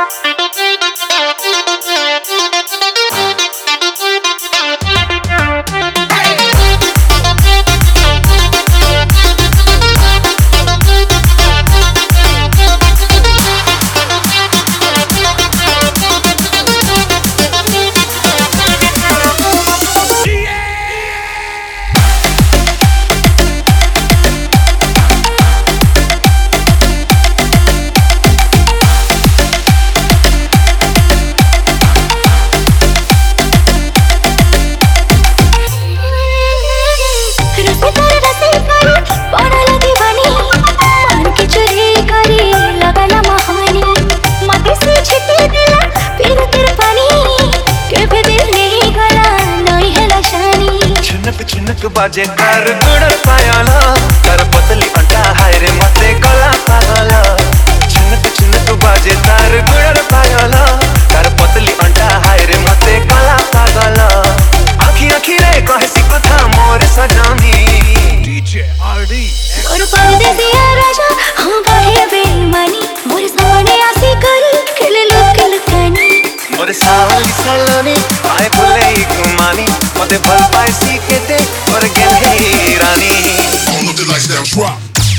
बाजे कर गुड़ पायाला कर पतली अंटा हाय रे मते गला पागला छिनक छिनक बाजे कर गुड़ पायाला कर पतली अंटा हाय रे मते गला पागला आखी आखी रे कहे सी कथा मोर सजानी डीजे आरडी और परदेसिया राजा हम बाहे बेईमानी मोर सामने आसी कर खेले लोग लुकानी मोर सावली सलोनी आए भुले गुमानी मते भल पाए सी के ते और गेले रानी All of the lights down, drop.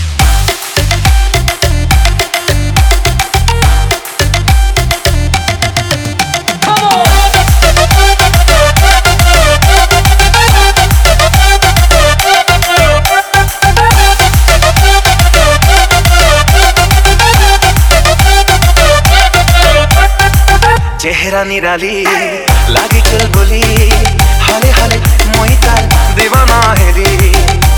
चेहरा निराली लागे चल बोली हाले हाले मोहिताल दीवाना हेली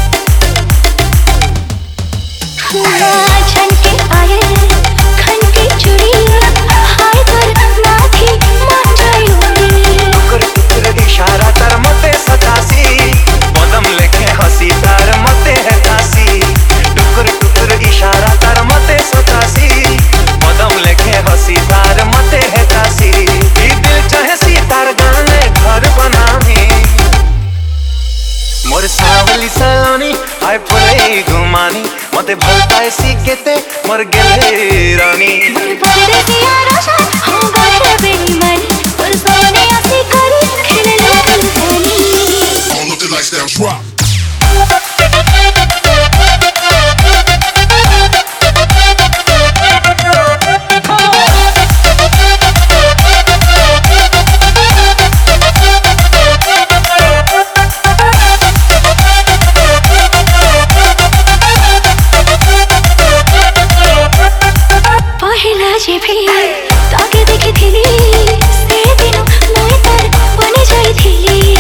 छन के आए खन के चुड़ी हाय कर नाथी मान जायूंगी टुकर टुकर इशारा तर मते सतासी पदम लेके हंसी तार मते है तासी टुकर टुकर इशारा तर मते सतासी पदम लेके हंसी तार मते है तासी दिल चाहे सी तार गाने घर बनावी मोर सावली सलोनी आए फुले गुमानी मते भल पाए सी केते मोर गेले रानी परदेसिया राजा हम बाहे बेईमानी मोर सामने आसी कर खेले लोग लुकानी All of the lights down, drop. पहला जे भी ताके देखी थी से दिनों मैं तर बने जाई थी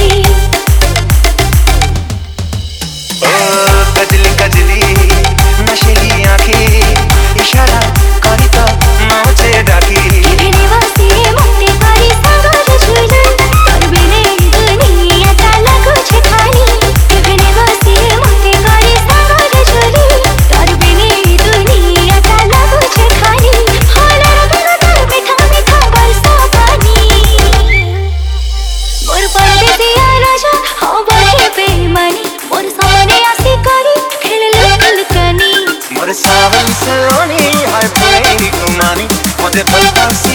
ओ कजली कजली नशीली आँखें इशारा करी तो नाचे डाकी किभने वासी मते करी सागर जुलन तर बिने दुनिया ताला कुछ खानी किभने वासी मते करी सागर जुलन तर बिने दुनिया ताला कुछ खानी होला रंग मीठा मीठा बरसा पानी मोर परदेसिया राजा हाँ बाहे बेईमानी मोर सामने आसी करी खेले लोग लुकानी मोर सावन सलोनी हाय फुले गुमानी मते भल पाए